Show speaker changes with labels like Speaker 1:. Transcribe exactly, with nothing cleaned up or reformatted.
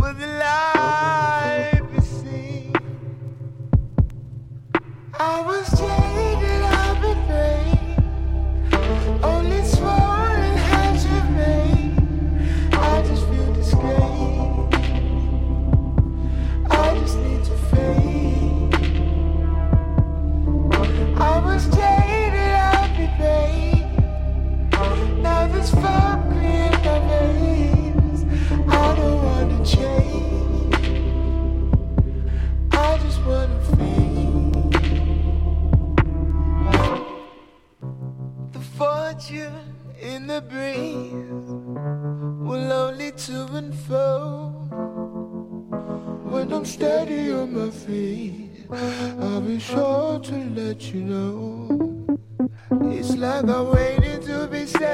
Speaker 1: the life you see. I was jaded, I've been brave. Only swollen hands remain. I just feel disgrace. I just need to fade. I was jaded, I've been brave. Now this fuckery in my veins. I don't wanna change. I just wanna fade. The fortune in the breeze will only to unfold. When I'm steady on my feet, I'll be sure to let you know. It's like I'm waiting to be steady.